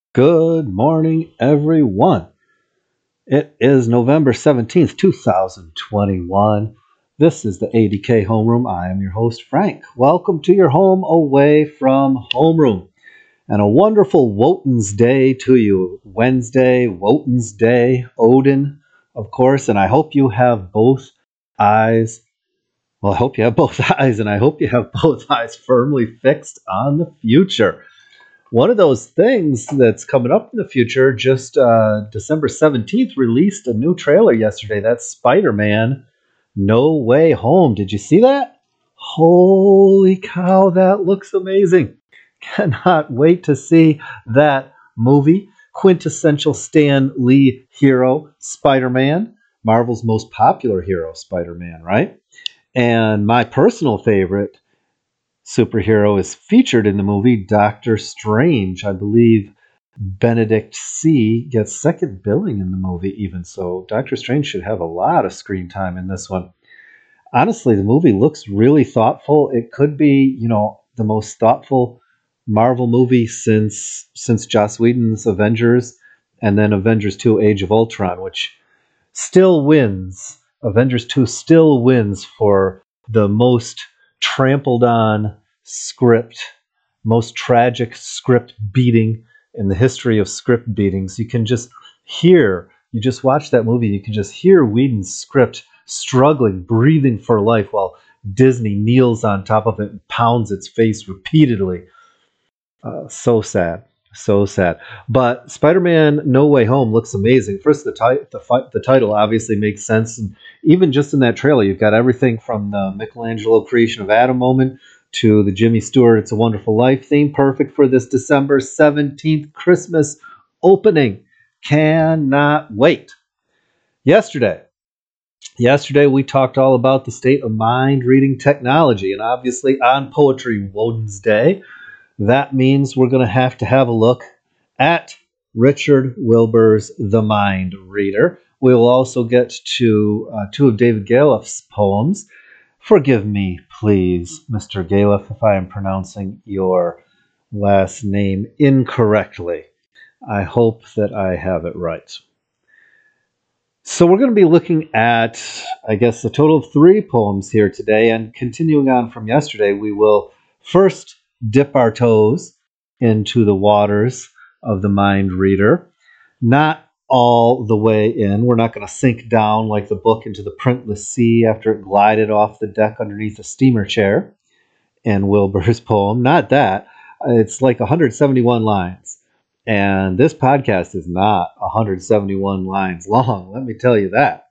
Good morning, everyone. It is November 17th, 2021. This is the ADK Homeroom. I am your host, Frank. Welcome to your home away from homeroom. And a wonderful Wotan's Day to you. Wednesday, Wotan's Day, Odin, of course. And I hope you have both eyes. Well, I hope you have both eyes, and I hope you have both eyes firmly fixed on the future. One of those things that's coming up in the future, just December 17th, released a new trailer yesterday. That's Spider-Man No Way Home. Did you see that? Holy cow, that looks amazing. Cannot wait to see that movie. Quintessential Stan Lee hero, Spider-Man. Marvel's most popular hero, Spider-Man, right? And my personal favorite superhero is featured in the movie Doctor Strange. I believe Benedict C gets second billing in the movie, even so. Doctor Strange should have a lot of screen time in this one. Honestly, the movie looks really thoughtful. It could be, the most thoughtful Marvel movie since Joss Whedon's Avengers and then Avengers 2 Age of Ultron, which still wins. Avengers 2 still wins for the most trampled on script, most tragic script beating in the history of script beatings. You just watch that movie, you can just hear Whedon's script struggling, breathing for life while Disney kneels on top of it and pounds its face repeatedly. So sad. So sad. But Spider-Man No Way Home looks amazing. First, the title obviously makes sense. And even just in that trailer, you've got everything from the Michelangelo creation of Adam moment to the Jimmy Stewart It's a Wonderful Life theme. Perfect for this December 17th Christmas opening. Cannot wait. Yesterday, we talked all about the state of mind reading technology. And obviously on Poetry Woden's Day, that means we're going to have a look at Richard Wilbur's The Mind Reader. We will also get to two of David Galeff's poems. Forgive me, please, Mr. Galeff, if I am pronouncing your last name incorrectly. I hope that I have it right. So we're going to be looking at, I guess, a total of 3 poems here today. And continuing on from yesterday, we will first dip our toes into the waters of the mind reader. Not all the way in. We're not going to sink down like the book into the printless sea after it glided off the deck underneath a steamer chair in Wilbur's poem. Not that. It's like 171 lines. And this podcast is not 171 lines long, let me tell you that.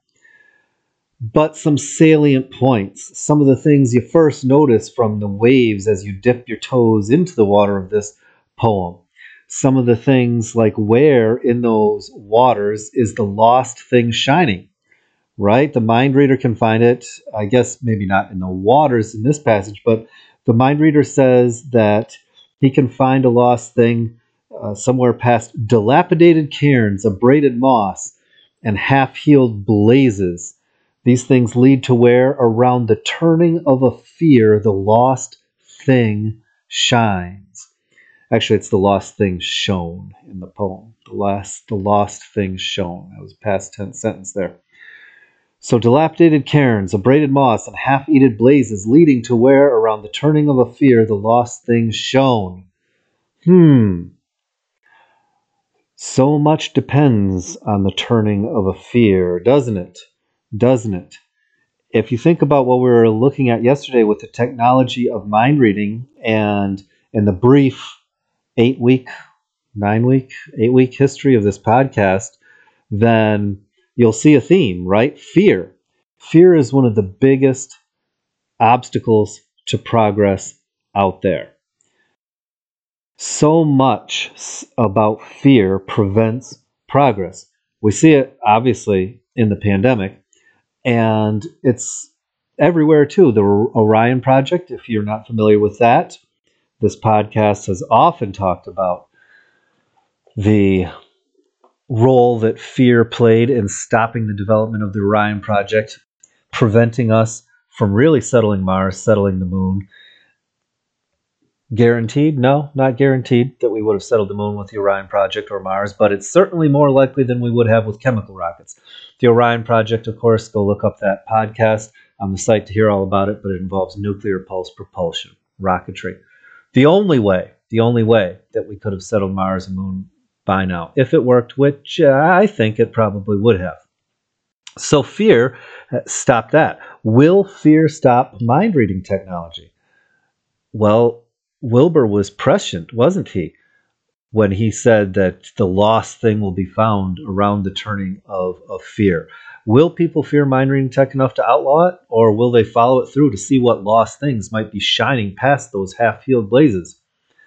But some salient points, some of the things you first notice from the waves as you dip your toes into the water of this poem. Some of the things like where in those waters is the lost thing shining, right? The mind reader can find it, I guess maybe not in the waters in this passage, but the mind reader says that he can find a lost thing somewhere past dilapidated cairns, abraded moss, and half-healed blazes. These things lead to where, around the turning of a fear, the lost thing shines. Actually, it's the lost thing shown in the poem. The lost thing shown. That was a past tense sentence there. So dilapidated cairns, abraded moss, and half-eaten blazes leading to where, around the turning of a fear, the lost thing shone. So much depends on the turning of a fear, doesn't it? Doesn't it? If you think about what we were looking at yesterday with the technology of mind reading and in the brief 8-week history of this podcast, then you'll see a theme, right? Fear. Fear is one of the biggest obstacles to progress out there. So much about fear prevents progress. We see it obviously in the pandemic, and it's everywhere too. The Orion Project, if you're not familiar with that, this podcast has often talked about the role that fear played in stopping the development of the Orion Project, preventing us from really settling Mars, settling the moon. Guaranteed? No, not guaranteed that we would have settled the moon with the Orion project or Mars, but it's certainly more likely than we would have with chemical rockets. The Orion project, of course, go look up that podcast on the site to hear all about it, but it involves nuclear pulse propulsion, rocketry. The only way that we could have settled Mars and moon by now, if it worked, which I think it probably would have. So fear stopped that. Will fear stop mind reading technology? Well, Wilbur was prescient, wasn't he, when he said that the lost thing will be found around the turning of fear. Will people fear mind reading tech enough to outlaw it, or will they follow it through to see what lost things might be shining past those half-healed blazes?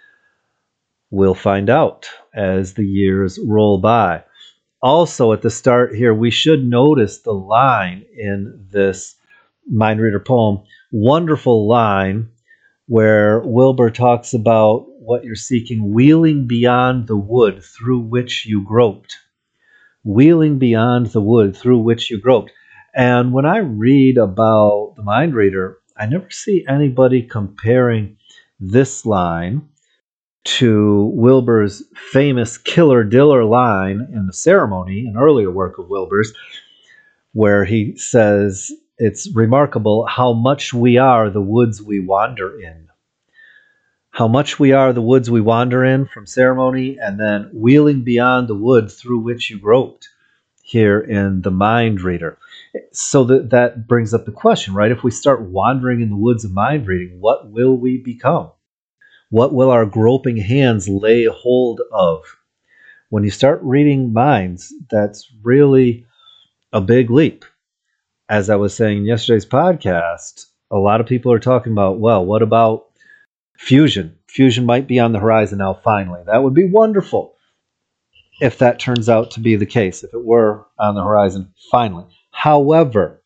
We'll find out as the years roll by. Also, at the start here, we should notice the line in this mind reader poem. Wonderful line where Wilbur talks about what you're seeking, wheeling beyond the wood through which you groped. Wheeling beyond the wood through which you groped. And when I read about the mind reader, I never see anybody comparing this line to Wilbur's famous Killer Diller line in The Ceremony, an earlier work of Wilbur's, where he says, it's remarkable how much we are the woods we wander in. How much we are the woods we wander in from Ceremony, and then wheeling beyond the wood through which you groped here in the mind reader. So that brings up the question, right? If we start wandering in the woods of mind reading, what will we become? What will our groping hands lay hold of? When you start reading minds, that's really a big leap. As I was saying in yesterday's podcast, a lot of people are talking about, well, what about fusion? Fusion might be on the horizon now, finally. That would be wonderful if that turns out to be the case, if it were on the horizon, finally. However,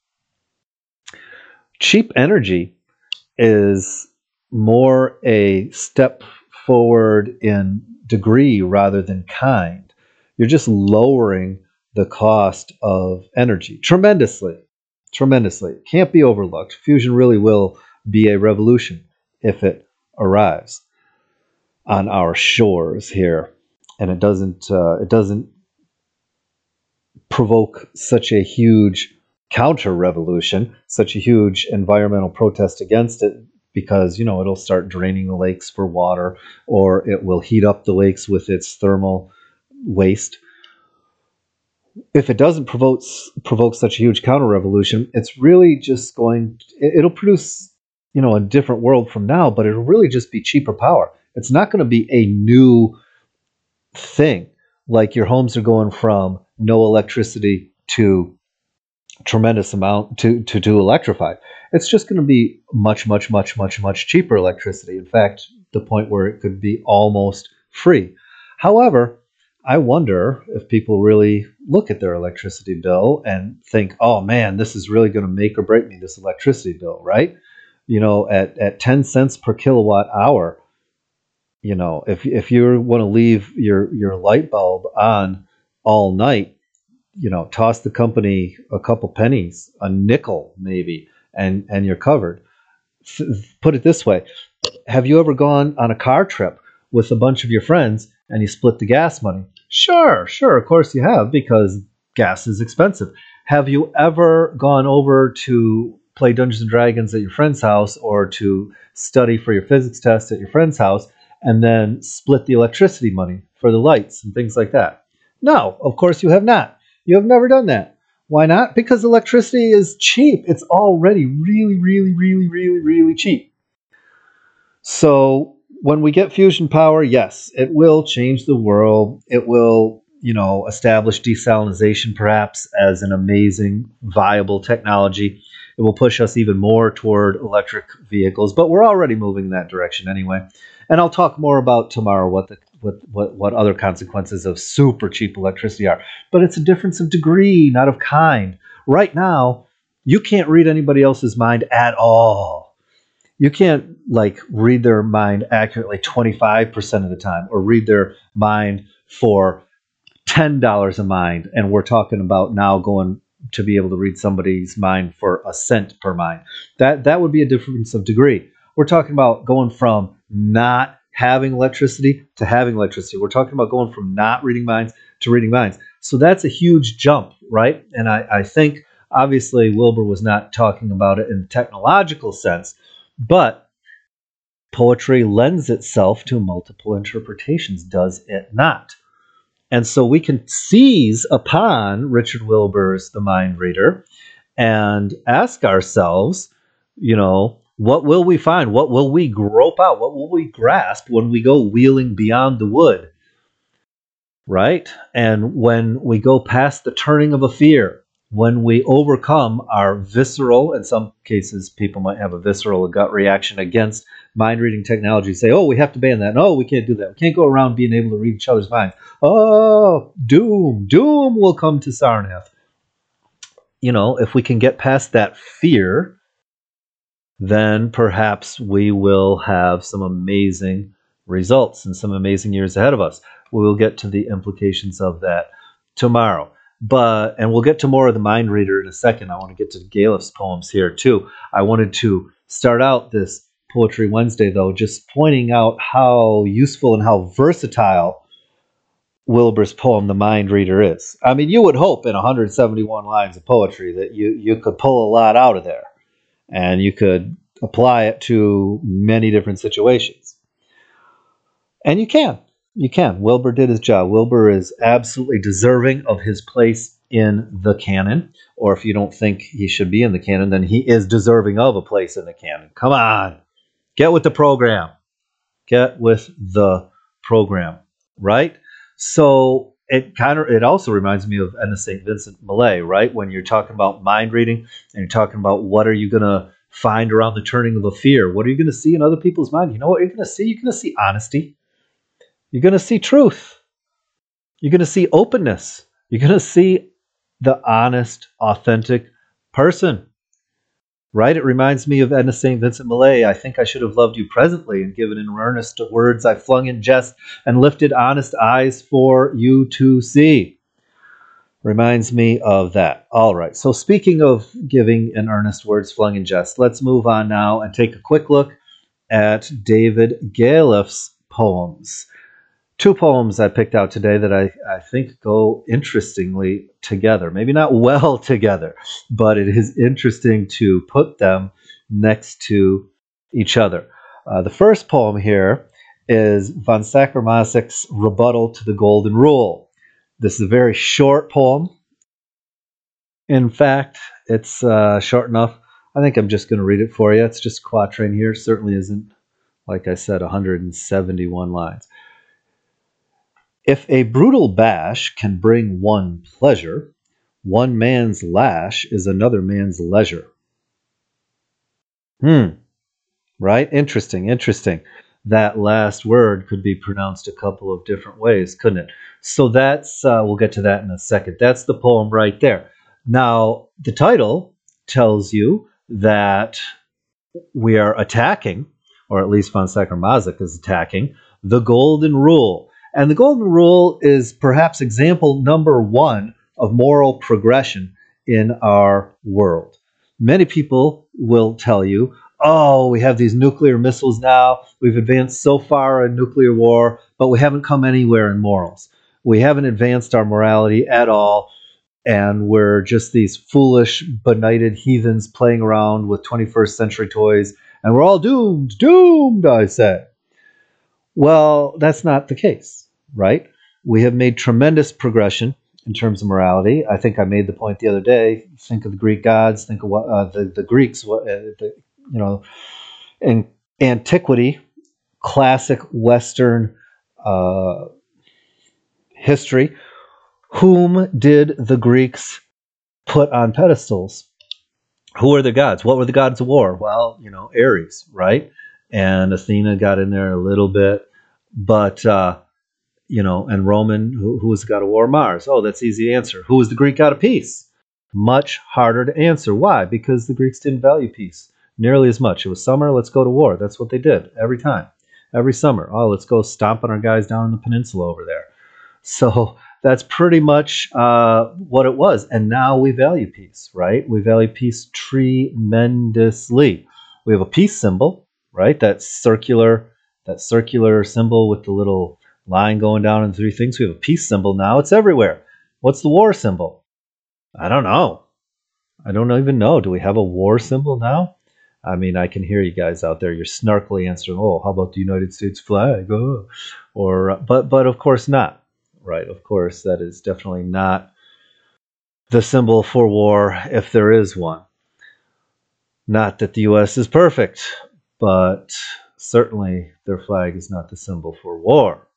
cheap energy is more a step forward in degree rather than kind. You're just lowering the cost of energy tremendously. Tremendously. Can't be overlooked. Fusion really will be a revolution if it arrives on our shores here, and it doesn't provoke such a huge counter revolution, such a huge environmental protest against it, because it'll start draining the lakes for water, or it will heat up the lakes with its thermal waste. If it doesn't provoke such a huge counter revolution, it's really just it'll produce a different world from now, but it'll really just be cheaper power. It's not going to be a new thing, like your homes are going from no electricity to tremendous amount to electrified. It's just going to be much, much, much, much, much cheaper electricity. In fact, the point where it could be almost free. However, I wonder if people really look at their electricity bill and think, oh man, this is really going to make or break me, this electricity bill, right? At 10 cents per kilowatt hour, if you want to leave your light bulb on all night, toss the company a couple pennies, a nickel maybe, and you're covered. Put it this way. Have you ever gone on a car trip with a bunch of your friends and you split the gas money? Sure, of course you have, because gas is expensive. Have you ever gone over to play Dungeons and Dragons at your friend's house, or to study for your physics test at your friend's house, and then split the electricity money for the lights and things like that? No, of course you have not. You have never done that. Why not? Because electricity is cheap. It's already really, really, really, really, really cheap. So when we get fusion power, yes, it will change the world. It will, establish desalination perhaps as an amazing, viable technology. It will push us even more toward electric vehicles, but we're already moving in that direction anyway. And I'll talk more about tomorrow what other consequences of super cheap electricity are. But it's a difference of degree, not of kind. Right now, you can't read anybody else's mind at all. You can't read their mind accurately 25% of the time, or read their mind for $10 a mind. And we're talking about now going to be able to read somebody's mind for a cent per mind. That would be a difference of degree. We're talking about going from not having electricity to having electricity. We're talking about going from not reading minds to reading minds. So that's a huge jump, right? And I think obviously Wilbur was not talking about it in the technological sense, but poetry lends itself to multiple interpretations, does it not? And so we can seize upon Richard Wilbur's The Mind Reader and ask ourselves, what will we find? What will we grope out? What will we grasp when we go wheeling beyond the wood? Right? And when we go past the turning of a fear, when we overcome our visceral, in some cases, people might have a visceral gut reaction against mind reading technology, say, oh, we have to ban that. No, we can't do that. We can't go around being able to read each other's minds. Oh, doom will come to Sarnath. If we can get past that fear, then perhaps we will have some amazing results and some amazing years ahead of us. We will get to the implications of that tomorrow. And we'll get to more of the Mind Reader in a second. I want to get to Galef's poems here too. I wanted to start out this Poetry Wednesday, though, just pointing out how useful and how versatile Wilbur's poem, The Mind Reader, is. I mean, you would hope in 171 lines of poetry that you could pull a lot out of there, and you could apply it to many different situations. And you can. You can. Wilbur did his job. Wilbur is absolutely deserving of his place in the canon. Or if you don't think he should be in the canon, then he is deserving of a place in the canon. Come on. Get with the program. Get with the program. Right? So it also reminds me of Edna St. Vincent Millay, right? When you're talking about mind reading and you're talking about what are you going to find around the turning of a fear? What are you going to see in other people's mind? You know what you're going to see? You're going to see honesty. You're going to see truth. You're going to see openness. You're going to see the honest, authentic person. Right? It reminds me of Edna St. Vincent Millay. I think I should have loved you presently and given in earnest words I flung in jest and lifted honest eyes for you to see. Reminds me of that. All right. So speaking of giving in earnest words flung in jest, let's move on now and take a quick look at David Galef's poems. Two poems I picked out today that I think go interestingly together. Maybe not well together, but it is interesting to put them next to each other. The first poem here is von Sacher-Masoch's Rebuttal to the Golden Rule. This is a very short poem. In fact, it's short enough. I think I'm just going to read it for you. It's just a quatrain here. It certainly isn't, like I said, 171 lines. If a brutal bash can bring one pleasure, one man's lash is another man's leisure. Right? Interesting. That last word could be pronounced a couple of different ways, couldn't it? So that's, we'll get to that in a second. That's the poem right there. Now, the title tells you that we are attacking, or at least von Sacher-Masoch is attacking, the Golden Rule. And the Golden Rule is perhaps example number one of moral progression in our world. Many people will tell you, oh, we have these nuclear missiles now. We've advanced so far in nuclear war, but we haven't come anywhere in morals. We haven't advanced our morality at all. And we're just these foolish, benighted heathens playing around with 21st century toys. And we're all doomed, I say. Well, that's not the case, right? We have made tremendous progression in terms of morality. I think I made the point the other day. Think of the Greek gods. Think of what the Greeks. In antiquity, classic Western history. Whom did the Greeks put on pedestals? Who are the gods? What were the gods of war? Well, Ares, right? And Athena got in there a little bit, but and Roman, who was the god of war? Mars. Oh, that's easy to answer. Who was the Greek god of peace? Much harder to answer. Why? Because the Greeks didn't value peace nearly as much. It was summer, let's go to war. That's what they did every time, every summer. Oh, let's go stomping our guys down in the peninsula over there. So that's pretty much what it was. And now we value peace, right? We value peace tremendously. We have a peace symbol, right? That circular that circular symbol with the little line going down and three things. We have a peace symbol now. It's everywhere. What's the war symbol? I don't know. I don't even know. Do we have a war symbol now? I mean, I can hear you guys out there. You're snarkily answering, "Oh, how about the United States flag?" Oh. Or, but of course not, right? Of course, that is definitely not the symbol for war, if there is one. Not that the U.S. is perfect, but certainly their flag is not the symbol for war.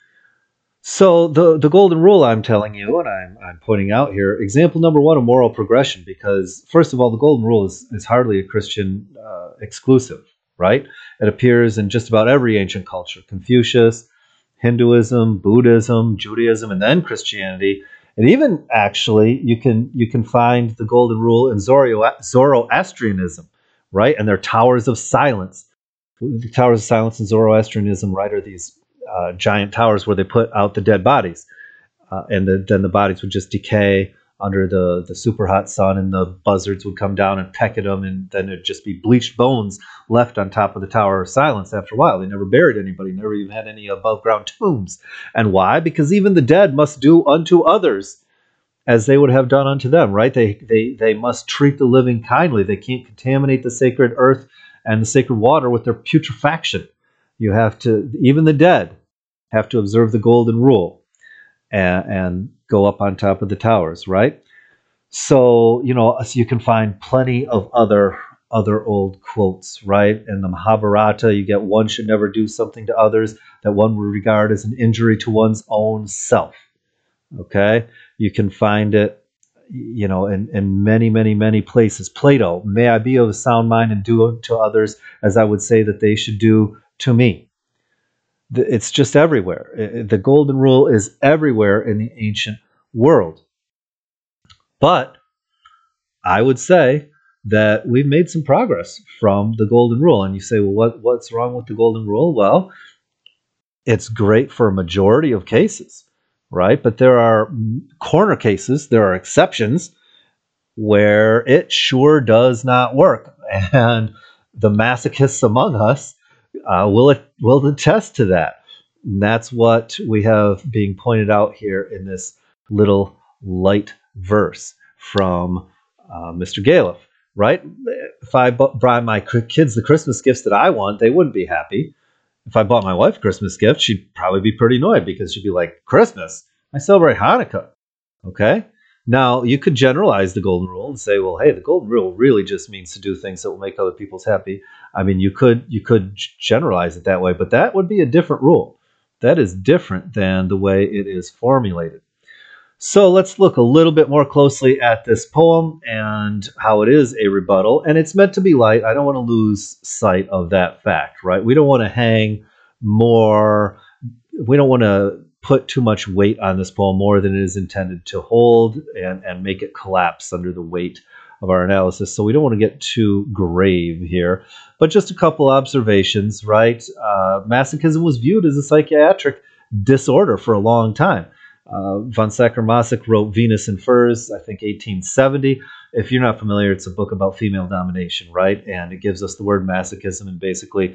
So the golden rule I'm telling you, and I'm pointing out here, example number one of moral progression, because first of all, the golden rule is hardly a Christian exclusive, right? It appears in just about every ancient culture: Confucius, Hinduism, Buddhism, Judaism, and then Christianity. And even actually, you can find the golden rule in Zoroastrianism, right? And their towers of silence. The towers of silence in Zoroastrianism, right, are these giant towers where they put out the dead bodies, and then the bodies would just decay under the super hot sun, and the buzzards would come down and peck at them, and then it'd just be bleached bones left on top of the Tower of Silence after a while. They never buried anybody, never even had any above ground tombs. And why? Because even the dead must do unto others as they would have done unto them, right? They must treat the living kindly. They can't contaminate the sacred earth and the sacred water with their putrefaction. You have to, even the dead have to observe the golden rule and go up on top of the towers, right? So, so you can find plenty of other old quotes, right? In the Mahabharata, you get, one should never do something to others that one would regard as an injury to one's own self. Okay? You can find it, in many, many, many places. Plato, may I be of a sound mind and do to others as I would say that they should do to me. It's just everywhere. The golden rule is everywhere in the ancient world. But I would say that we've made some progress from the golden rule. And you say, well, what's wrong with the golden rule? Well, it's great for a majority of cases, right? But there are corner cases, there are exceptions where it sure does not work. And the masochists among us will attest to that. And that's what we have being pointed out here in this little light verse from Mr. Galef, right? If I buy my kids the Christmas gifts that I want, they wouldn't be happy. If I bought my wife a Christmas gift, she'd probably be pretty annoyed because she'd be like, "Christmas? I celebrate Hanukkah." Okay? Now, you could generalize the golden rule and say, well, hey, the golden rule really just means to do things that will make other people happy. I mean, you could generalize it that way, but that would be a different rule. That is different than the way it is formulated. So let's look a little bit more closely at this poem and how it is a rebuttal. And it's meant to be light. I don't want to lose sight of that fact, right? We don't want to hang more. We don't want to put too much weight on this poem more than it is intended to hold and make it collapse under the weight of our analysis. So we don't want to get too grave here. But just a couple observations, right? Masochism was viewed as a psychiatric disorder for a long time. Von Sacher-Masoch wrote Venus in Furs, I think 1870. If you're not familiar, it's a book about female domination, right? And it gives us the word masochism, and basically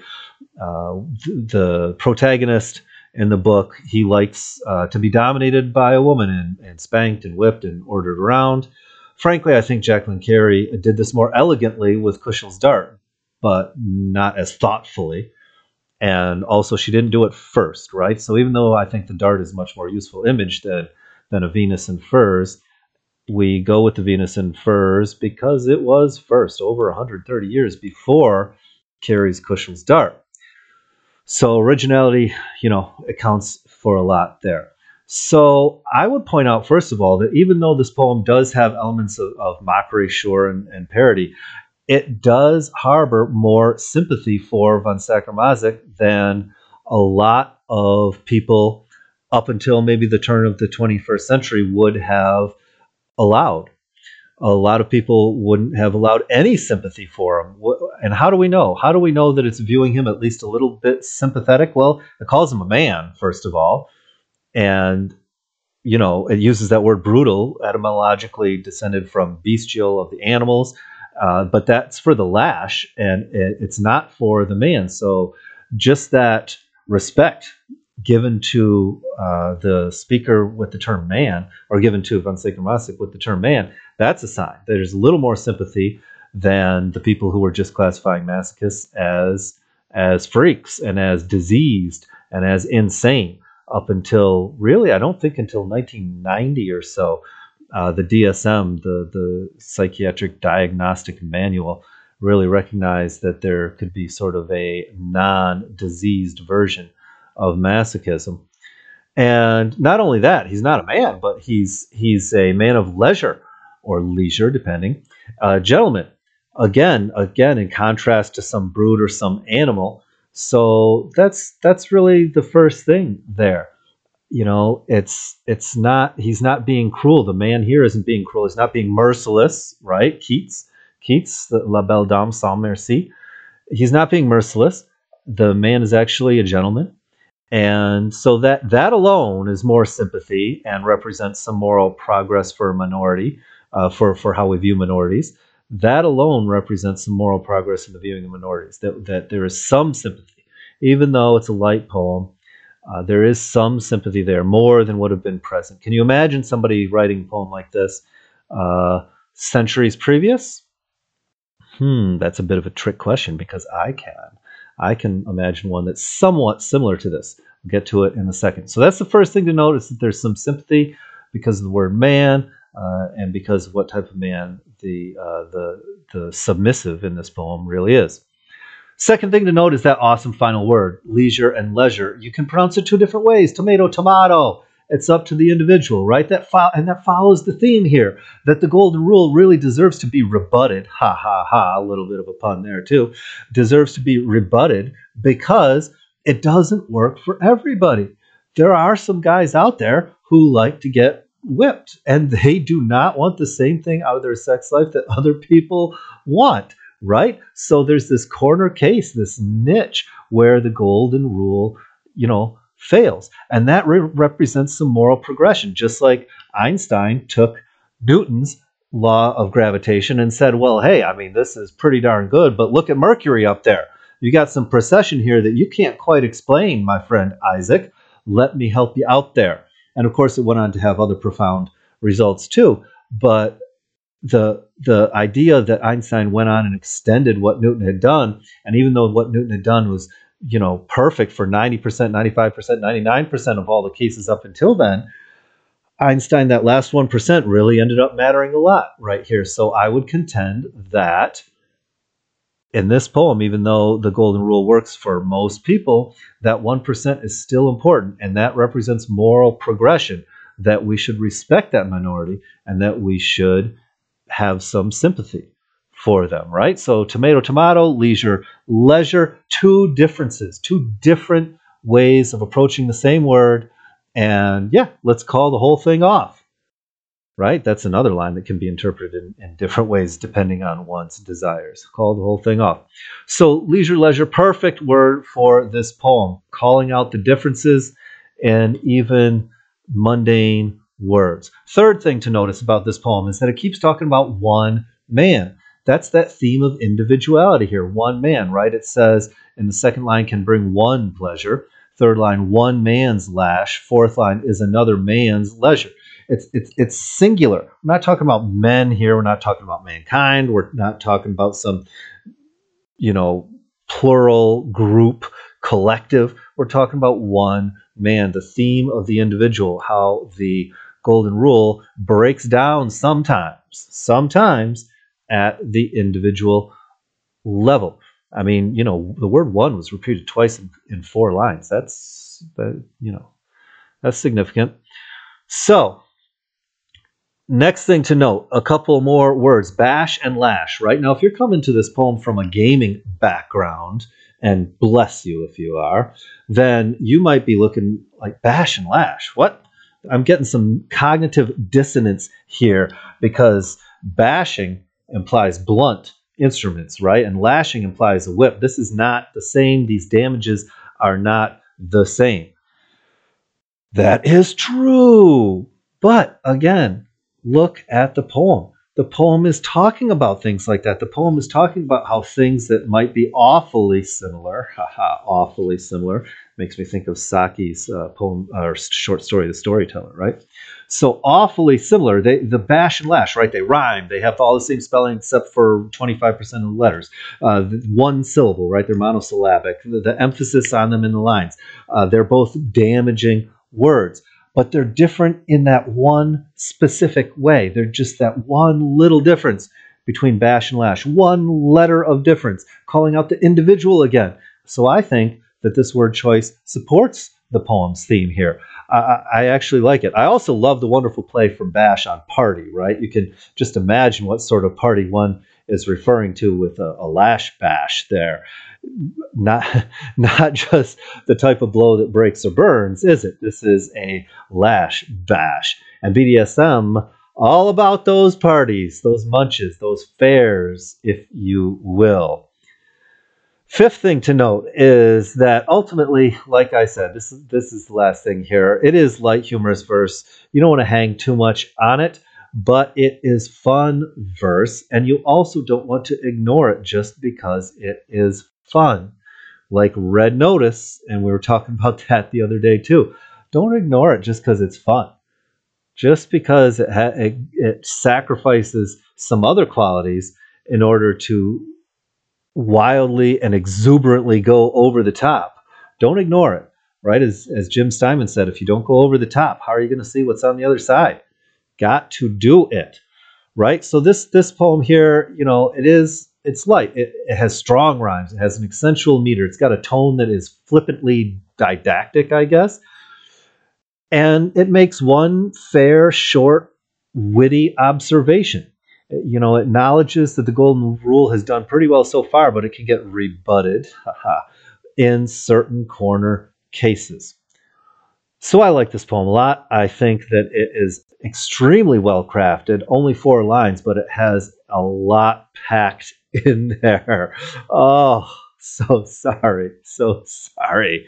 the protagonist in the book, he likes to be dominated by a woman and spanked and whipped and ordered around. Frankly, I think Jacqueline Carey did this more elegantly with Kushil's Dart, but not as thoughtfully. And also, she didn't do it first, right? So even though I think the dart is a much more useful image than a Venus in Furs, we go with the Venus in Furs because it was first, over 130 years before Carey's Kushil's Dart. So originality, accounts for a lot there. So I would point out, first of all, that even though this poem does have elements of mockery, sure, and parody, it does harbor more sympathy for von Sacher-Masoch than a lot of people up until maybe the turn of the 21st century would have allowed. A lot of people wouldn't have allowed any sympathy for him. And how do we know? How do we know that it's viewing him at least a little bit sympathetic? Well, it calls him a man, first of all. And, it uses that word brutal, etymologically descended from bestial, of the animals. But that's for the lash, and it's not for the man. So just that respect given to the speaker with the term man, or given to von Sacher-Masoch with the term man, that's a sign that there's a little more sympathy than the people who were just classifying masochists as freaks and as diseased and as insane up until, really, I don't think until 1990 or so. The DSM, the Psychiatric Diagnostic Manual, really recognized that there could be sort of a non-diseased version of masochism. And not only that, he's not a man, but he's a man of leisure or leisure, depending. Gentleman, again, in contrast to some brute or some animal. So that's really the first thing there. It's not, he's not being cruel. The man here isn't being cruel. He's not being merciless, right? Keats, the La Belle Dame sans merci. He's not being merciless. The man is actually a gentleman. And so that alone is more sympathy and represents some moral progress for a minority, for how we view minorities. That alone represents some moral progress in the viewing of minorities, that there is some sympathy. Even though it's a light poem, there is some sympathy there, more than would have been present. Can you imagine somebody writing a poem like this centuries previous? That's a bit of a trick question, because I can imagine one that's somewhat similar to this. We'll get to it in a second. So that's the first thing to notice, that there's some sympathy because of the word man, and because of what type of man the submissive in this poem really is. Second thing to note is that awesome final word, leisure and leisure. You can pronounce it two different ways, tomato, tomato. It's up to the individual, right? That follows the theme here, that the golden rule really deserves to be rebutted. Ha, ha, ha, a little bit of a pun there too. Deserves to be rebutted because it doesn't work for everybody. There are some guys out there who like to get whipped, and they do not want the same thing out of their sex life that other people want. Right? So there's this corner case, this niche where the golden rule, fails. And that represents some moral progression, just like Einstein took Newton's law of gravitation and said, well, hey, I mean, this is pretty darn good, but look at Mercury up there. You got some precession here that you can't quite explain, my friend Isaac. Let me help you out there. And of course, it went on to have other profound results too. But the idea that Einstein went on and extended what Newton had done, and even though what Newton had done was, perfect for 90%, 95%, 99% of all the cases up until then, Einstein, that last 1% really ended up mattering a lot right here. So I would contend that in this poem, even though the golden rule works for most people, that 1% is still important, and that represents moral progression, that we should respect that minority and that we should have some sympathy for them, right? So tomato, tomato, leisure, leisure, two differences, two different ways of approaching the same word. And yeah, let's call the whole thing off, right? That's another line that can be interpreted in different ways depending on one's desires. Call the whole thing off. So leisure, leisure, perfect word for this poem, calling out the differences in even mundane words. Third thing to notice about this poem is that it keeps talking about one man. That's that theme of individuality here. One man, right? It says in the second line, can bring one pleasure. Third line, one man's lash. Fourth line is another man's leisure. It's singular. We're not talking about men here. We're not talking about mankind. We're not talking about some, plural group collective. We're talking about one man, the theme of the individual, how the golden rule breaks down sometimes at the individual level. I mean, the word one was repeated twice in 4 lines. That's significant. So next thing to note, a couple more words, bash and lash. Right now, if you're coming to this poem from a gaming background, and bless you if you are, then you might be looking like bash and lash. What? I'm getting some cognitive dissonance here, because bashing implies blunt instruments, right? And lashing implies a whip. This is not the same. These damages are not the same. That is true. But again, look at the poem. The poem is talking about things like that. The poem is talking about how things that might be awfully similar, awfully similar, Makes me think of Saki's poem or short story, The Storyteller, right? So awfully similar. The bash and lash, right? They rhyme. They have all the same spelling except for 25% of the letters. One syllable, right? They're monosyllabic. The emphasis on them in the lines. They're both damaging words, but they're different in that one specific way. They're just that one little difference between bash and lash. One letter of difference, calling out the individual again. So I think that this word choice supports the poem's theme here. I actually like it. I also love the wonderful play from Bash on party, right? You can just imagine what sort of party one is referring to with a lash bash there. Not just the type of blow that breaks or burns, is it? This is a lash bash. And BDSM, all about those parties, those munches, those fairs, if you will. Fifth thing to note is that ultimately, like I said, this is the last thing here. It is light, humorous verse. You don't want to hang too much on it, but it is fun verse, and you also don't want to ignore it just because it is fun. Like Red Notice, and we were talking about that the other day too. Don't ignore it just because it's fun. Just because it sacrifices some other qualities in order to wildly and exuberantly go over the top. Don't ignore it, right? As Jim Steinman said, if you don't go over the top, how are you going to see what's on the other side? Got to do it, right? So this poem here, it's light. It has strong rhymes. It has an accentual meter. It's got a tone that is flippantly didactic, I guess. And it makes one fair, short, witty observation. It acknowledges that the golden rule has done pretty well so far, but it can get rebutted in certain corner cases. So I like this poem a lot. I think that it is extremely well crafted, only 4 lines, but it has a lot packed in there. Oh, so sorry. So sorry.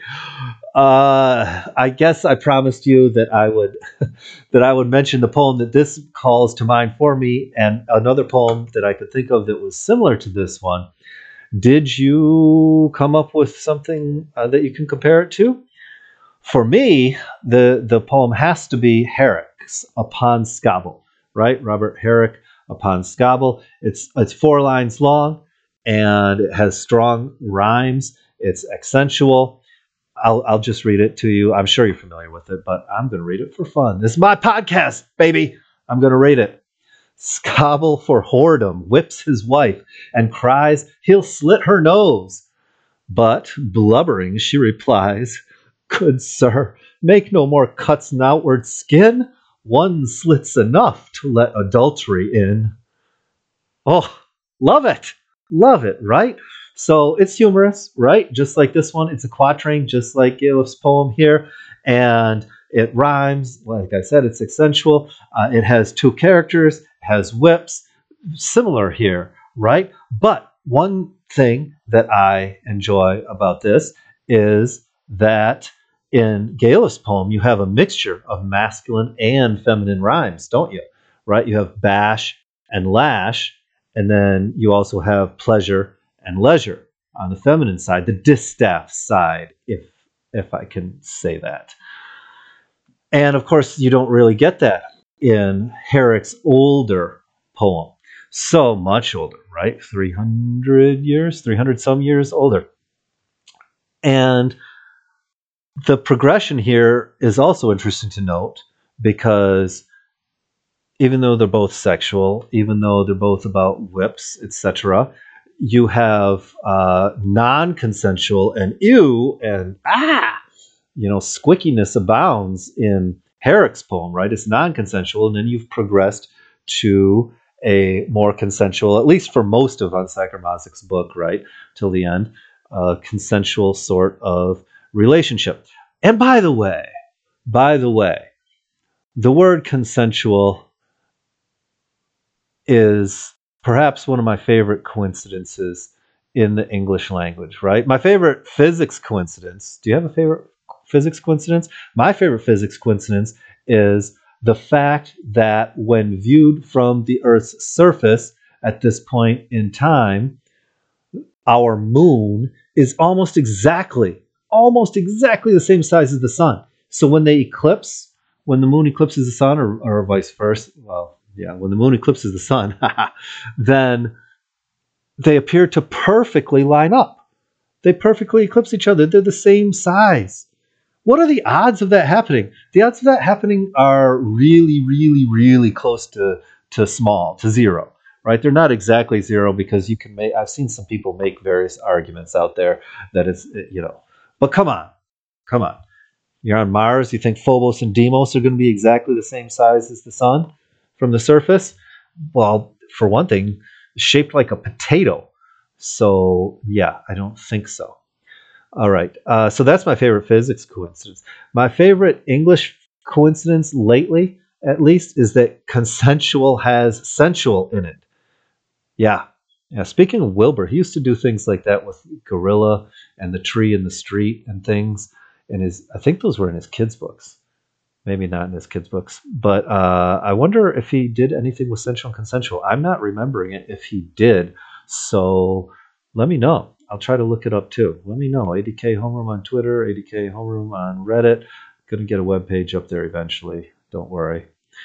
I guess I promised you that I would mention the poem that this calls to mind for me, and another poem that I could think of that was similar to this one. Did you come up with something that you can compare it to? For me, the poem has to be Herrick's Upon Scabell, right? Robert Herrick, Upon Scabell. It's 4 lines long, and it has strong rhymes. It's accentual. I'll just read it to you. I'm sure you're familiar with it, but I'm going to read it for fun. This is my podcast, baby. I'm going to read it. Scabell for whoredom whips his wife and cries he'll slit her nose. But, blubbering, she replies, "Good sir, make no more cuts in outward skin. One slit's enough to let adultery in." Oh, love it. Love it, right? So it's humorous, right? Just like this one. It's a quatrain, just like Galef's poem here. And it rhymes. Like I said, it's accentual. It has 2 characters, has whips. Similar here, right? But one thing that I enjoy about this is that in Galef's poem, you have a mixture of masculine and feminine rhymes, don't you? Right? You have bash and lash, and then you also have pleasure and leisure on the feminine side, the distaff side, if I can say that. And of course, you don't really get that in Herrick's older poem. So much older, right? 300 some years older. And the progression here is also interesting to note because even though they're both sexual, even though they're both about whips, etc., you have non-consensual and ew and squickiness abounds in Herrick's poem, right? It's non-consensual, and then you've progressed to a more consensual, at least for most of von Sacher-Masoch's book, right, till the end, consensual sort of relationship. And by the way, the word consensual is perhaps one of my favorite coincidences in the English language, right? My favorite physics coincidence. Do you have a favorite physics coincidence? My favorite physics coincidence is the fact that when viewed from the Earth's surface at this point in time, our moon is almost exactly almost exactly the same size as the sun. So when they eclipse, when the moon eclipses the sun, or vice versa, well, yeah, when the moon eclipses the sun, then they appear to perfectly line up. They perfectly eclipse each other. They're the same size. What are the odds of that happening? The odds of that happening are really, really, really close to small, to zero, right? They're not exactly zero because you can make, I've seen some people make various arguments out there that but come on, come on. You're on Mars. You think Phobos and Deimos are going to be exactly the same size as the sun from the surface? Well, for one thing, shaped like a potato. So, yeah, I don't think so. All right. So that's my favorite physics coincidence. My favorite English coincidence lately, at least, is that consensual has sensual in it. Yeah. Yeah. Speaking of Wilbur, he used to do things like that with Gorilla and the Tree in the Street and things. And I think those were in his kids' books. Maybe not in his kids' books, but I wonder if he did anything with sensual and consensual. I'm not remembering it if he did. So let me know. I'll try to look it up too. Let me know. ADK Homeroom on Twitter, ADK Homeroom on Reddit. Going to get a web page up there eventually. Don't worry.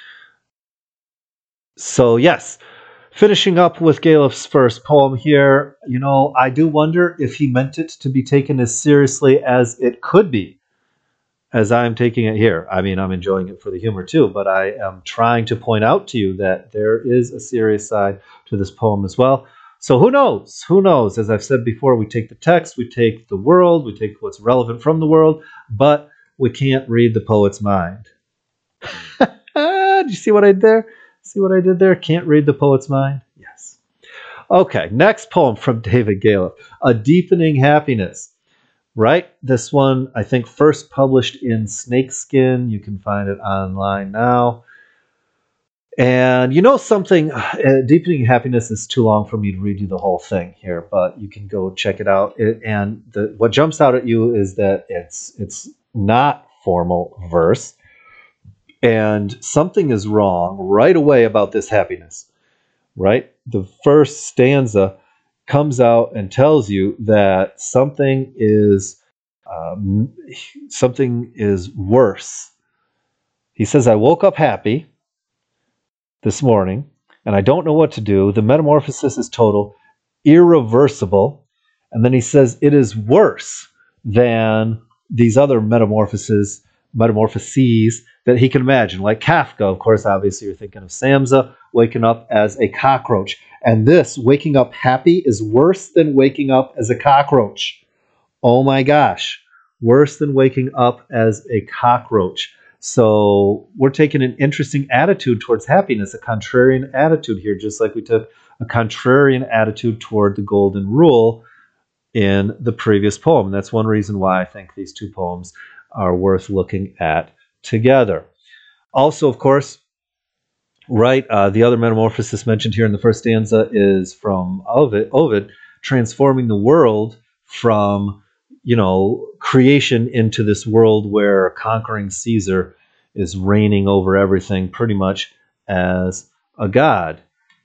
So yes, finishing up with Galef's first poem here. I do wonder if he meant it to be taken as seriously as it could be, as I'm taking it here. I mean, I'm enjoying it for the humor too, but I am trying to point out to you that there is a serious side to this poem as well. So who knows? Who knows? As I've said before, we take the text, we take the world, we take what's relevant from the world, but we can't read the poet's mind. Did you see what I did there? See what I did there? Can't read the poet's mind? Yes. Okay, next poem from David Galef, A Deepening Happiness. Right? This one, I think, first published in Snakeskin. You can find it online now. And something, Deepening Happiness is too long for me to read you the whole thing here, but you can go check it out. What jumps out at you is that it's not formal verse, and something is wrong right away about this happiness, right? The first stanza comes out and tells you that something is worse. He says, I woke up happy this morning and I don't know what to do. The metamorphosis is total, irreversible. And then he says it is worse than these other metamorphoses that he can imagine, like Kafka. Of course, obviously you're thinking of Samsa waking up as a cockroach. And this, waking up happy, is worse than waking up as a cockroach. Oh my gosh, worse than waking up as a cockroach. So we're taking an interesting attitude towards happiness, a contrarian attitude here, just like we took a contrarian attitude toward the golden rule in the previous poem. That's one reason why I think these two poems are worth looking at together. Also, of course, right, the other metamorphosis mentioned here in the first stanza is from Ovid, transforming the world from creation into this world where conquering Caesar is reigning over everything pretty much as a god.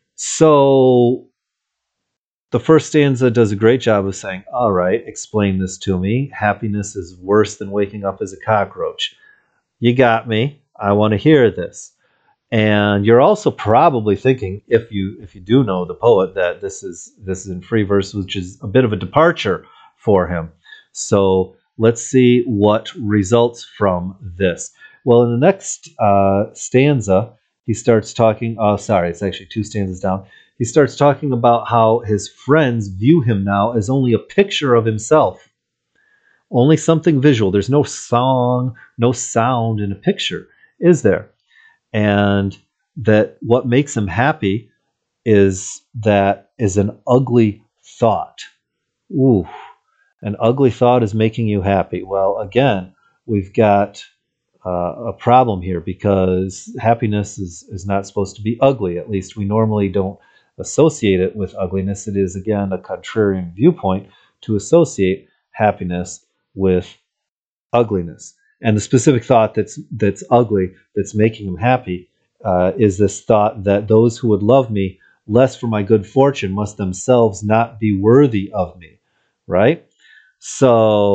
So the first stanza does a great job of saying, all right, explain this to me. Happiness is worse than waking up as a cockroach. You got me. I want to hear this. And you're also probably thinking, if you do know the poet, that this is in free verse, which is a bit of a departure for him. So let's see what results from this. Well, in the next stanza, he starts talking. Oh, sorry, it's actually two stanzas down. He starts talking about how his friends view him now as only a picture of himself, only something visual. There's no song, no sound in a picture, is there? And that what makes him happy is an ugly thought. Ooh. An ugly thought is making you happy. Well, again, we've got a problem here because happiness is not supposed to be ugly. At least we normally don't associate it with ugliness. It is, again, a contrarian viewpoint to associate happiness with ugliness. And the specific thought that's ugly, that's making him happy, is this thought that those who would love me less for my good fortune must themselves not be worthy of me, right? So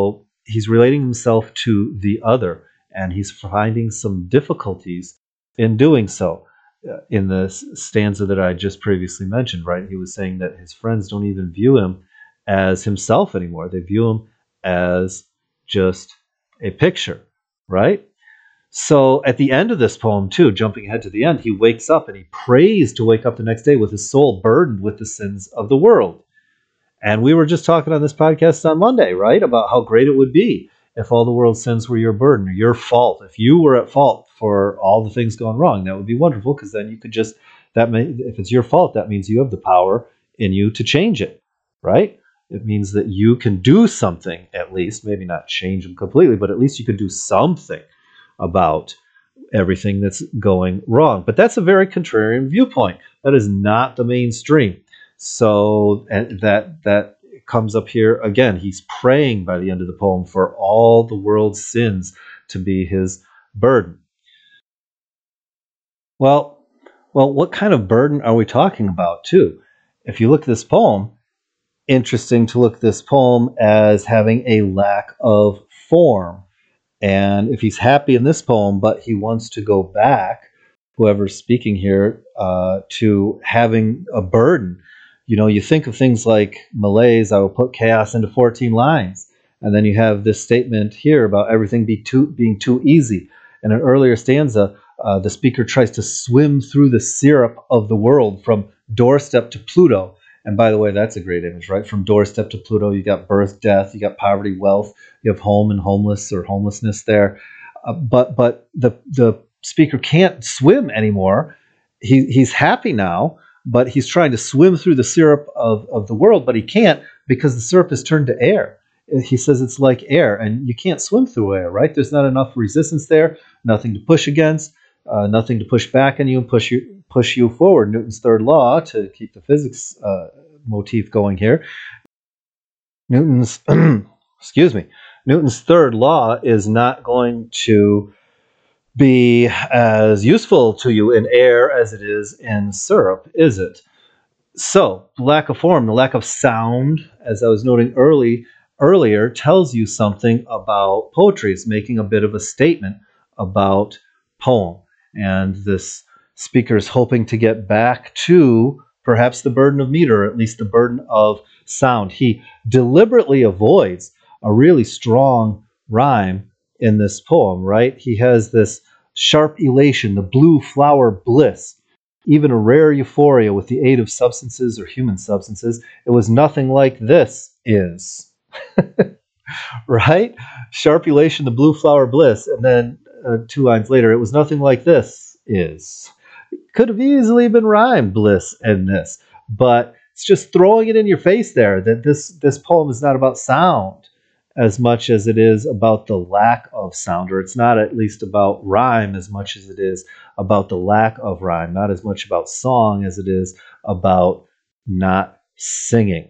he's relating himself to the other, and he's finding some difficulties in doing so. In the stanza that I just previously mentioned, right? He was saying that his friends don't even view him as himself anymore. They view him as just a picture, right? So at the end of this poem, too, jumping ahead to the end, he wakes up and he prays to wake up the next day with his soul burdened with the sins of the world. And we were just talking on this podcast on Monday, right, about how great it would be if all the world's sins were your burden or your fault. If you were at fault for all the things going wrong, that would be wonderful, because then you could just, if it's your fault, that means you have the power in you to change it, right? It means that you can do something, at least, maybe not change them completely, but at least you could do something about everything that's going wrong. But that's a very contrarian viewpoint. That is not the mainstream. So and that comes up here again. He's praying by the end of the poem for all the world's sins to be his burden. Well, what kind of burden are we talking about, too? If you look at this poem, interesting to look at this poem as having a lack of form. And if he's happy in this poem, but he wants to go back, whoever's speaking here, to having a burden. You know, you think of things like Malaise, I will put chaos into 14 lines. And then you have this statement here about everything being too easy. In an earlier stanza, the speaker tries to swim through the syrup of the world from doorstep to Pluto. And by the way, that's a great image, right? From doorstep to Pluto, you got birth, death, you got poverty, wealth, you have home and homeless or homelessness there. But the speaker can't swim anymore. He's happy now, but he's trying to swim through the syrup of the world, but he can't, because the syrup is turned to air. He says it's like air, and you can't swim through air, right? There's not enough resistance there, nothing to push against, nothing to push back on you and push you forward. Newton's third law, to keep the physics motif going here. Newton's Newton's third law is not going to be as useful to you in air as it is in syrup, is it? So, the lack of form, the lack of sound, as I was noting earlier, tells you something about poetry. It's making a bit of a statement about poem. And this speaker is hoping to get back to perhaps the burden of meter, or at least the burden of sound. He deliberately avoids a really strong rhyme in this poem, right? He has this sharp elation, the blue flower bliss, even a rare euphoria with the aid of substances or human substances. It was nothing like this is. Right? Sharp elation, the blue flower bliss. And then 2 lines later, it was nothing like this is. Could have easily been rhymed, bliss and this. But it's just throwing it in your face there that this poem is not about sound as much as it is about the lack of sound, or it's not at least about rhyme as much as it is about the lack of rhyme, not as much about song as it is about not singing.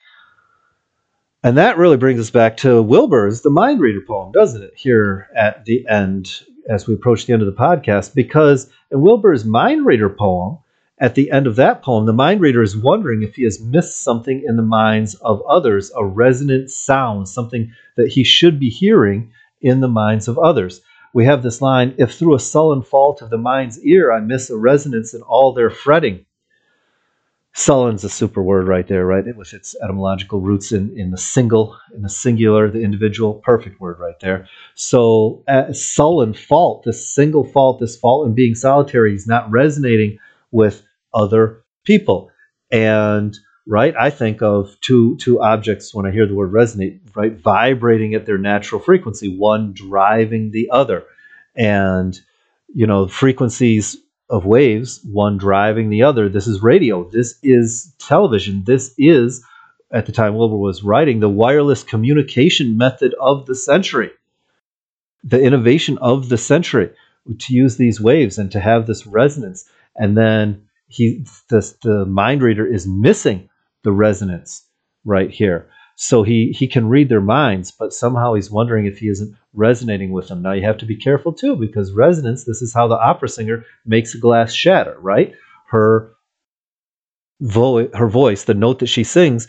And that really brings us back to Wilbur's The Mind Reader poem, doesn't it, here at the end, as we approach the end of the podcast? Because in Wilbur's Mind Reader poem, at the end of that poem, the mind reader is wondering if he has missed something in the minds of others, a resonant sound, something that he should be hearing in the minds of others. We have this line, if through a sullen fault of the mind's ear I miss a resonance in all their fretting. Sullen's a super word right there, right? With its etymological roots in the singular, the individual. Perfect word right there. So sullen fault, this single fault, this fault in being solitary, he's not resonating with other people. And right, I think of two objects when I hear the word resonate, right? Vibrating at their natural frequency, one driving the other. And, you know, frequencies of waves, one driving the other. This is radio. This is television. This is, at the time Wilbur was writing, the wireless communication method of the century. The innovation of the century, to use these waves and to have this resonance. And then the mind reader is missing the resonance right here. So he can read their minds, but somehow he's wondering if he isn't resonating with them. Now you have to be careful too, because resonance, this is how the opera singer makes a glass shatter, right? Her voice, the note that she sings,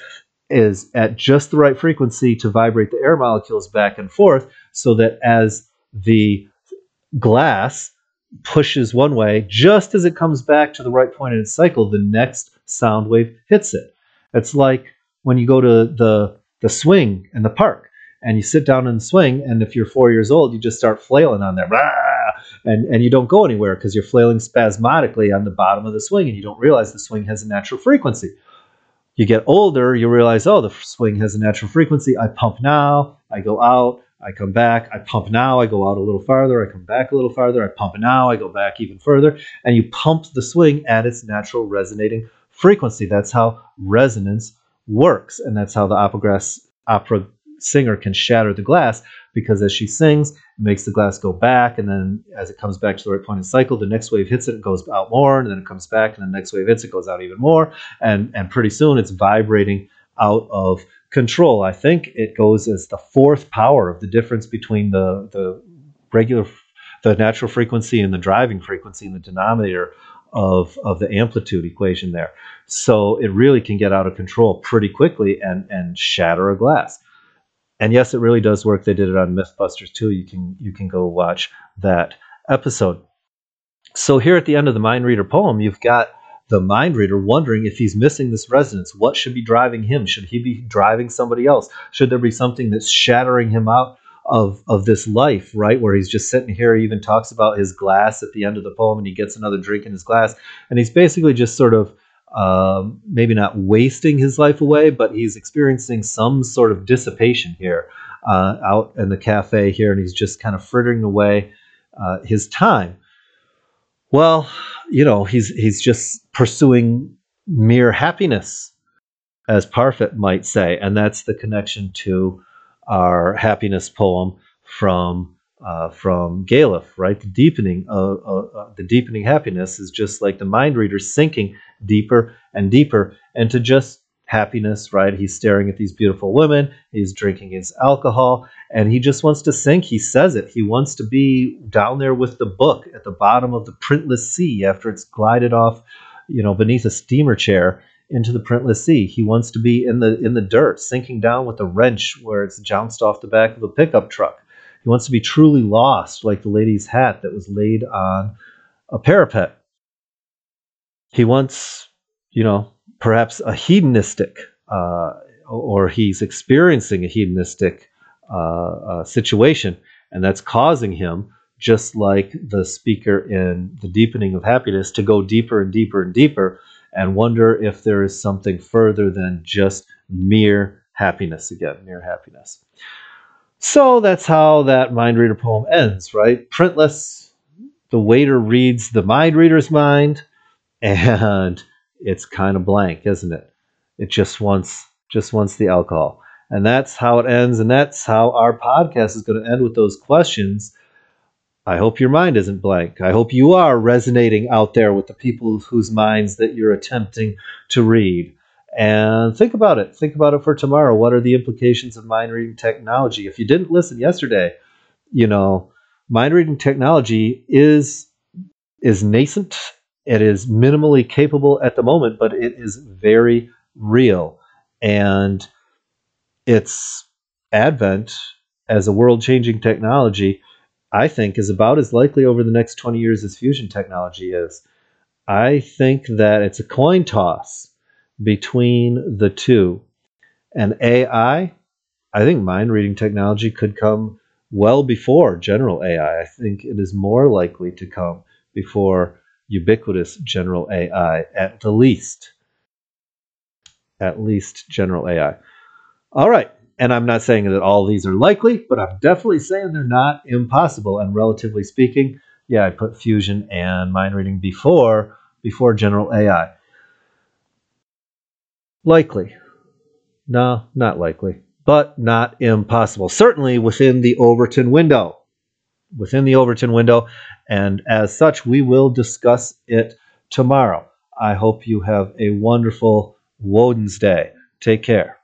is at just the right frequency to vibrate the air molecules back and forth, so that as the glass pushes one way, just as it comes back to the right point in its cycle, the next sound wave hits it. It's like when you go to the swing in the park and you sit down in the swing, and if you're 4 years old, you just start flailing on there, and you don't go anywhere because you're flailing spasmodically on the bottom of the swing, and you don't realize the swing has a natural frequency. You get older, you realize, oh, the swing has a natural frequency. I pump now, I go out, I come back, I pump now, I go out a little farther, I come back a little farther, I pump now, I go back even further, and you pump the swing at its natural resonating frequency. That's how resonance works, and that's how the opera singer can shatter the glass, because as she sings, it makes the glass go back, and then as it comes back to the right point in the cycle, the next wave hits it and goes out more, and then it comes back, and the next wave hits it, goes out even more, and pretty soon it's vibrating out of control. I think it goes as the fourth power of the difference between the natural frequency and the driving frequency in the denominator of the amplitude equation there. So it really can get out of control pretty quickly and shatter a glass. And yes, it really does work. They did it on Mythbusters too. You can go watch that episode. So here at the end of the Mind Reader poem, you've got the mind reader wondering if he's missing this resonance. What should be driving him? Should he be driving somebody else? Should there be something that's shattering him out of this life, right? Where he's just sitting here. He even talks about his glass at the end of the poem, and he gets another drink in his glass. And he's basically just sort of maybe not wasting his life away, but he's experiencing some sort of dissipation here out in the cafe here, and he's just kind of frittering away his time. Well, he's just pursuing mere happiness, as Parfit might say, and that's the connection to our happiness poem from Galef, right? The deepening happiness is just like the mind reader sinking deeper and deeper into just happiness, right? He's staring at these beautiful women, he's drinking his alcohol, and he just wants to sink. He says it. He wants to be down there with the book at the bottom of the printless sea after it's glided off, beneath a steamer chair into the printless sea. He wants to be in the dirt, sinking down with a wrench where it's jounced off the back of a pickup truck. He wants to be truly lost, like the lady's hat that was laid on a parapet. He wants, perhaps a hedonistic, or he's experiencing a hedonistic situation, and that's causing him, just like the speaker in The Deepening of Happiness, to go deeper and deeper and deeper and wonder if there is something further than just mere happiness again, mere happiness. So that's how that mind reader poem ends, right? Printless, the waiter reads the mind reader's mind, and it's kind of blank, isn't it? It just wants the alcohol. And that's how it ends, and that's how our podcast is going to end, with those questions. I hope your mind isn't blank. I hope you are resonating out there with the people whose minds that you're attempting to read. And think about it. Think about it for tomorrow. What are the implications of mind reading technology? If you didn't listen yesterday, mind reading technology is nascent. It is minimally capable at the moment, but it is very real. And its advent as a world-changing technology, I think, is about as likely over the next 20 years as fusion technology is. I think that it's a coin toss between the two. And AI, I think mind reading technology could come well before general AI. I think it is more likely to come before ubiquitous general AI, at the least. At least general AI. All right. And I'm not saying that all these are likely, but I'm definitely saying they're not impossible. And relatively speaking, yeah, I put fusion and mind reading before general AI. Likely. No, not likely, but not impossible. Certainly within the Overton window. Within the Overton window. And as such, we will discuss it tomorrow. I hope you have a wonderful Woden's Day. Take care.